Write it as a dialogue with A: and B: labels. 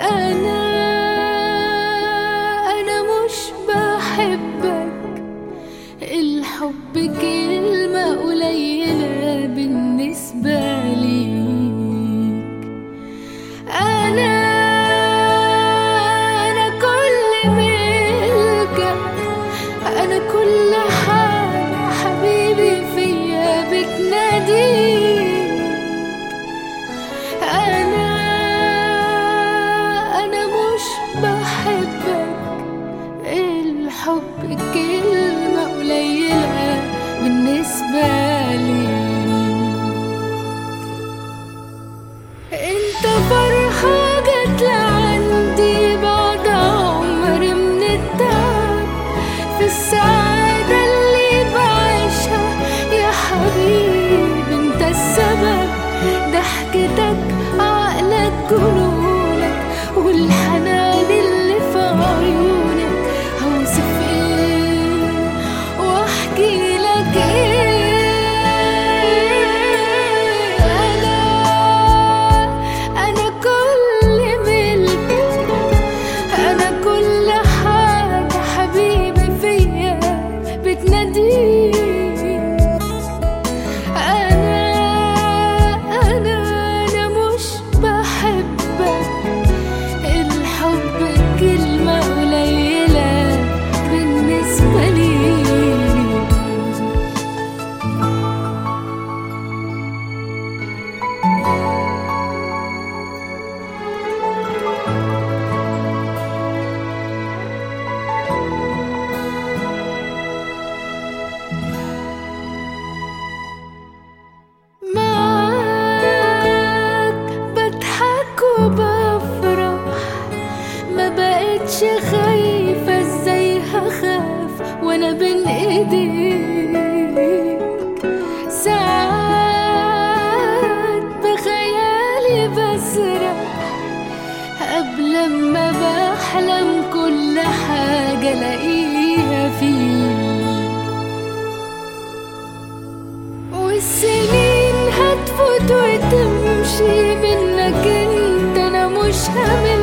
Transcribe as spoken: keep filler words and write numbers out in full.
A: أنا أنا مش بحبك، الحب كلمة قليلة بالنسبة ليك. أنا أنا كل ملكك، أنا كل حاجة حبيبي فيا بتناديك. أنا أنا مش بحبك، الحب كلمة قليلة بالنسبة لي. انت فرحة جت لعندي بعد عمر من التعب، في السعادة اللي بعيشها يا حبيبي انت السبب. ضحكتك عقلك جنونك والحنان اللي في عيونك، هوصف ايه واحكي لك ايه. انا انا كل ملكك، انا كل حاجة حبيبي فيا بتناديك. انا انا انا مش بحبك، الحب كلمة قليلة بالنسبة لي. معاك بضحك وبفرح، ما بقتش خايفة ازاي هخاف وانا بين ايديك. ساعات بخيالي بسرح قبل ما بحلم كل حاجة الاقيها فيك. والسنين هتفوت وتمشي منك انت، انا مش همل